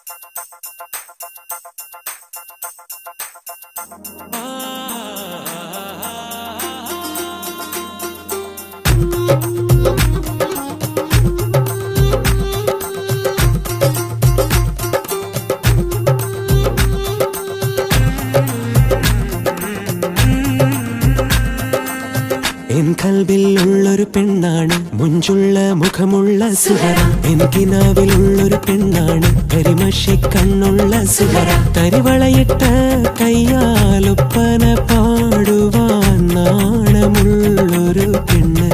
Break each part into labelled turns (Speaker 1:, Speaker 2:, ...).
Speaker 1: N കൽബിലുള്ളൊരു പെണ്ണാണ്, മുഞ്ചുള്ള മുഖമുള്ള Suhara. N കിനാവിലുള്ളൊരു പെണ്ണാണ്, കരിമഷി കണ്ണുള്ള സുഹറ. തരിവളയിട്ട കയ്യാലൊപ്പന പാടുവാൻ നാണമുള്ളൊരു പെണ്ണ്.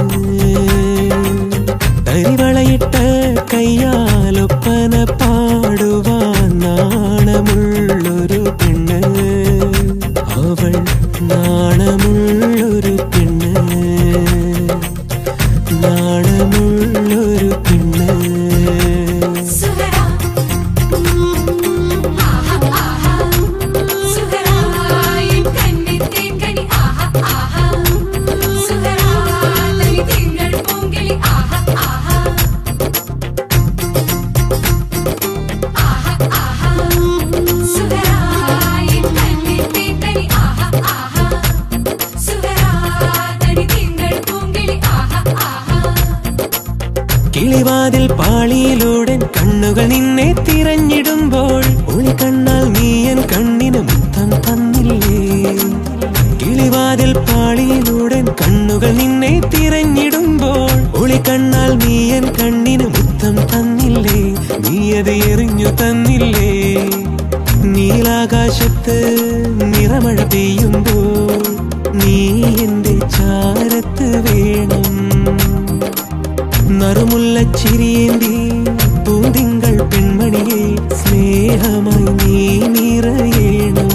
Speaker 1: തരിവളയിട്ട കയ്യാലൊപ്പന പാടുവാൻ നാണമുള്ളൊരു പെണ്ണ്. അവൾ നാണമുള്ളൊരു പെണ്ണ്, നാണമുള്ളൊരു പെണ്ണ്. കിളിവാതിൽ പാളിയിലൂടെ കണ്ണുകൾ നിന്നെ തിരഞ്ഞിടുമ്പോൾ ഒളി കണ്ണാൽ നീയൻ കണ്ണിന് മുത്തം തന്നില്ലേ. കിളിവാതിൽ പാളിയിലൂടെ കണ്ണുകൾ നിന്നെ തിരഞ്ഞിടുമ്പോൾ ഒളി കണ്ണാൽ നീയൻ കണ്ണിന് മുത്തം തന്നില്ലേ. നീയത് എറിഞ്ഞു തന്നില്ലേ. നീലാകാശത്ത് നിറമഴ പെയ്യുമ്പോൾ നീ എന്റെ ചാരത്ത് വേണം. നറുമുല്ലച്ചിരിയേന്തി പൂതിങ്കൾ പെൺമണിയെ സ്നേഹമായി നീ നിറയണം.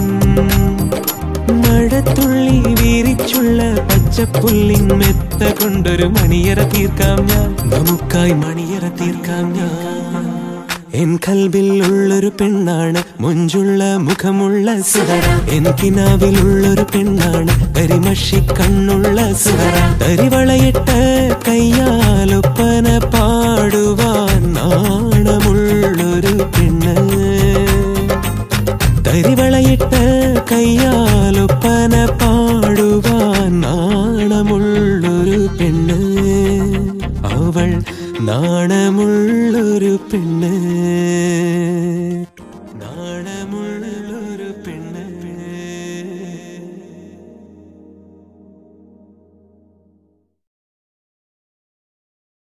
Speaker 1: മഴത്തുള്ളി വീരിച്ചുള്ള പച്ചപ്പുല്ലിൻ മെത്ത കൊണ്ടൊരു മണിയറ തീർക്കാം ഞാൻ, നമുക്കായി മണിയറ തീർക്കാം ഞാൻ. എൻ കൽബിലുള്ളൊരു പെണ്ണാണ്, മുഞ്ചുള്ള മുഖമുള്ള സുഹറ. എൻ കിനാവിലുള്ളൊരു പെണ്ണാണ്, കരിമഷി കണ്ണുള്ള സുഹറ. തരിവളയിട്ട കയ്യാലൊപ്പന പാടുവാൻ നാണമുള്ളൊരു പെണ്ണ്. തരിവളയിട്ട കയ്യാലൊപ്പന പാടുവാൻ നാണമുള്ളൊരു പെണ്ണ്. അവൾ നാണമുള്ളൊരു പെണ്ണ്, നാണമുള്ള